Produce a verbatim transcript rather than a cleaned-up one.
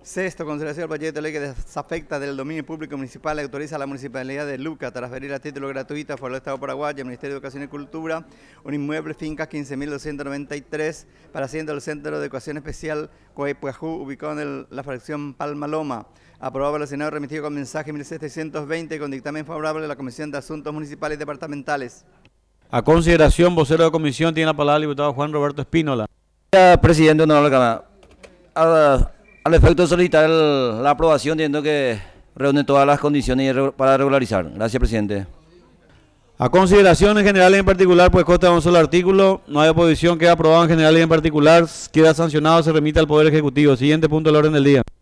Sexto, consideración del proyecto de ley que desafecta del dominio público municipal y autoriza a la Municipalidad de Luca a transferir a título gratuito por el Estado de Paraguay y al Ministerio de Educación y Cultura un inmueble finca quince mil doscientos noventa y tres para asiento del Centro de Educación Especial Coipuajú, ubicado en el, la fracción Palma Loma. Aprobado por el Senado, remitido con mensaje mil setecientos veinte con dictamen favorable de la Comisión de Asuntos Municipales y Departamentales. A consideración, vocero de comisión, tiene la palabra el diputado Juan Roberto Espínola. Señor presidente, honorable Cámara, a- al efecto de solicitar el- la aprobación, entiendo que reúne todas las condiciones irre- para regularizar. Gracias, presidente. A consideración en general y en particular, pues consta de un solo artículo, no hay oposición, queda aprobado en general y en particular, queda sancionado, se remite al Poder Ejecutivo. Siguiente punto del orden del día.